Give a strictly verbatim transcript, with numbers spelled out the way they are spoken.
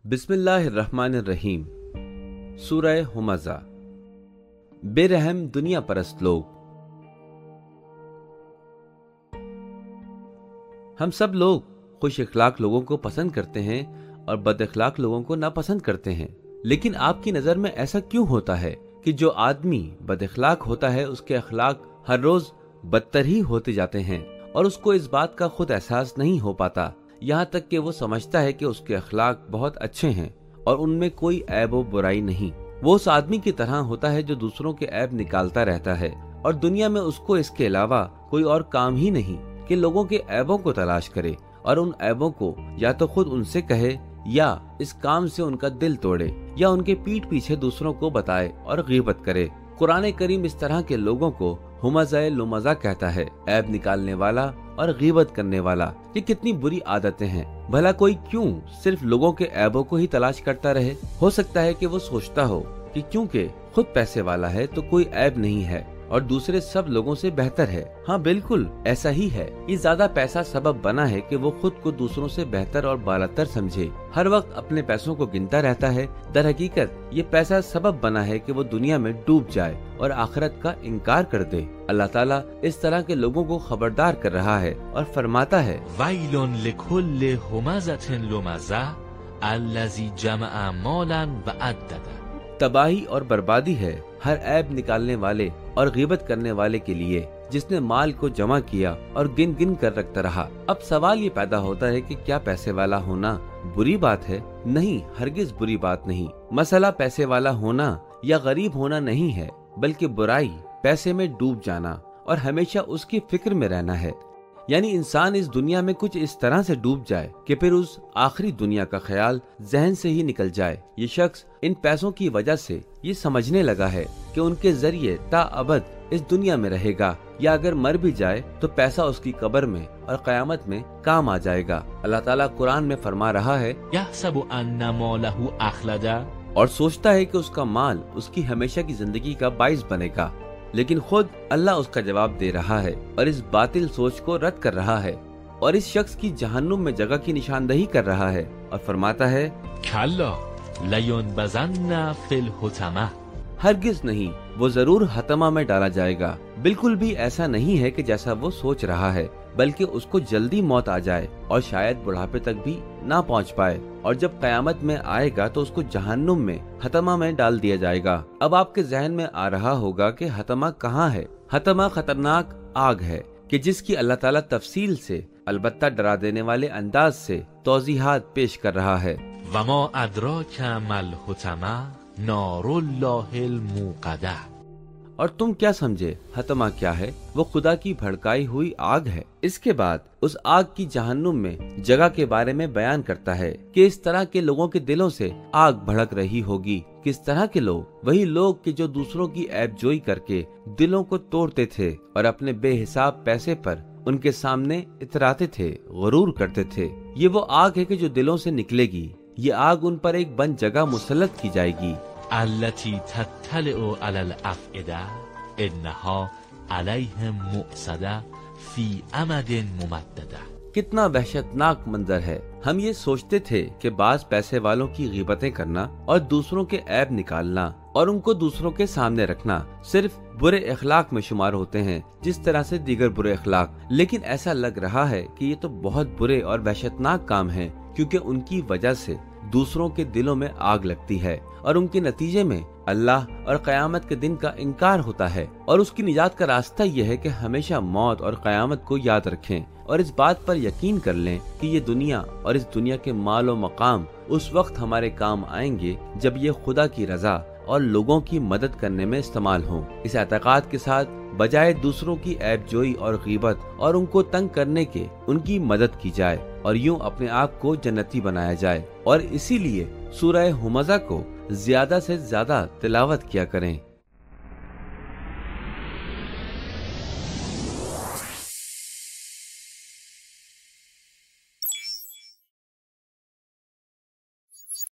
बिस्मिल्लाहिर्रहमानिर्रहीम। सूरह हुमज़ा। बेरहम दुनिया परस्त लोग। हम सब लोग खुश इखलाक लोगों को पसंद करते हैं और बद इखलाक लोगों को नापसंद करते हैं। लेकिन आपकी नजर में ऐसा क्यों होता है कि जो आदमी बद इखलाक होता है उसके अखलाक हर रोज बदतर ही होते जाते हैं और उसको इस बात का खुद एहसास नहीं हो पाता, यहाँ तक कि वो समझता है कि उसके अखलाक बहुत अच्छे हैं और उनमें कोई ऐब व बुराई नहीं। वो उस आदमी की तरह होता है जो दूसरों के ऐब निकालता रहता है और दुनिया में उसको इसके अलावा कोई और काम ही नहीं कि लोगों के ऐबों को तलाश करे और उन ऐबों को या तो खुद उनसे कहे या इस काम से उनका दिल तोड़े या उनके पीठ पीछे दूसरों को बताए और गीबत करे। कुरान करीम इस तरह के लोगों को हुमज़ा लुमज़ा कहता है, ऐब निकालने वाला और गीबत करने वाला। ये कितनी बुरी आदतें हैं। भला कोई क्यों सिर्फ लोगों के ऐबों को ही तलाश करता रहे? हो सकता है कि वो सोचता हो कि क्योंकि खुद पैसे वाला है तो कोई ऐब नहीं है और दूसरे सब लोगों से बेहतर है। हाँ बिल्कुल ऐसा ही है। ये ज्यादा पैसा सबब बना है कि वो खुद को दूसरों से बेहतर और बालातर समझे। हर वक्त अपने पैसों को गिनता रहता है। दर हकीकत ये पैसा सबब बना है कि वो दुनिया में डूब जाए और आखिरत का इनकार कर दे। अल्लाह ताला इस तरह के लोगों को खबरदार कर रहा है और फरमाता है, वैलुन लिकुल्लि हुमज़तिन लुमज़ा अल्लज़ी जमअ मालन व अद्ददा। तबाही और बर्बादी है हर ऐब निकालने वाले और गीबत करने वाले के लिए जिसने माल को जमा किया और गिन गिन कर रखता रहा। अब सवाल ये पैदा होता है कि क्या पैसे वाला होना बुरी बात है? नहीं, हरगिज बुरी बात नहीं। मसला पैसे वाला होना या गरीब होना नहीं है, बल्कि बुराई पैसे में डूब जाना और हमेशा उसकी फिक्र में रहना है। यानी इंसान इस दुनिया में कुछ इस तरह से डूब जाए कि फिर उस आखिरी दुनिया का ख्याल जहन से ही निकल जाए। ये शख्स इन पैसों की वजह से ये समझने लगा है कि उनके जरिए ताअबद इस दुनिया में रहेगा या अगर मर भी जाए तो पैसा उसकी कब्र में और कयामत में काम आ जाएगा। अल्लाह ताला कुरान में फरमा रहा है, यहसबु अन्ना मालहु अखलदा, और सोचता है कि उसका माल उसकी हमेशा की जिंदगी का बाइस बनेगा। लेकिन खुद अल्लाह उसका जवाब दे रहा है और इस बातिल सोच को रद्द कर रहा है और इस शख्स की जहन्नुम में जगह की निशानदही कर रहा है और फरमाता है, कल्ला लयुनबज़न्ना फिल हुतमा। हरगिज नहीं, वो जरूर हतमा में डाला जाएगा। बिल्कुल भी ऐसा नहीं है कि जैसा वो सोच रहा है, बल्कि उसको जल्दी मौत आ जाए और शायद बुढ़ापे तक भी ना पहुंच पाए और जब कयामत में आएगा तो उसको जहन्नुम में हतमा में डाल दिया जाएगा। अब आपके जहन में आ रहा होगा कि हतमा कहाँ है? हतमा खतरनाक आग है कि जिसकी अल्लाह ताला तफसील से अलबत्ता डरा देने वाले अंदाज से तौजीहात पेश कर रहा है। वमा अदराका मल हुतमा नारुल्लाहिल मूक़दा। और तुम क्या समझे हतमा क्या है? वो खुदा की भड़काई हुई आग है। इसके बाद उस आग की जहन्नुम में जगह के बारे में बयान करता है कि इस तरह के लोगों के दिलों से आग भड़क रही होगी। किस तरह के लोग? वही लोग कि जो दूसरों की ऐबजोई करके दिलों को तोड़ते थे और अपने बेहिसाब पैसे पर उनके सामने इतराते थे, गुरूर करते थे। ये वो आग है कि जो दिलों से निकलेगी। ये आग उन पर एक बंद जगह मुसल्लत की जाएगी। अल्लती तत्तलिउ अलल अफ़इदा इन्नहा अलैहिम मुअसदा फी अमदिन मुमद्ददा। कितना वहशतनाक मंजर है। हम ये सोचते थे कि बाज पैसे वालों की गीबतें करना और दूसरों के ऐब निकालना और उनको दूसरों के सामने रखना सिर्फ बुरे अखलाक में शुमार होते हैं, जिस तरह से दीगर बुरे अखलाक। लेकिन ऐसा लग रहा है कि ये तो बहुत बुरे और वहशतनाक काम हैं, क्योंकि उनकी वजह से दूसरों के दिलों में आग लगती है और उनके नतीजे में अल्लाह और कयामत के दिन का इनकार होता है। और उसकी निजात का रास्ता यह है कि हमेशा मौत और कयामत को याद रखें और इस बात पर यकीन कर लें कि ये दुनिया और इस दुनिया के माल और मकाम उस वक्त हमारे काम आएंगे जब ये खुदा की रजा और लोगों की मदद करने में इस्तेमाल हों। इस एतकाद के साथ बजाय दूसरों की ऐबजोई और गीबत और उनको तंग करने के उनकी मदद की जाए और यूं अपने आप को जन्नती बनाया जाए। और इसीलिए सूरह हुमज़ा को ज्यादा से ज्यादा तिलावत किया करें।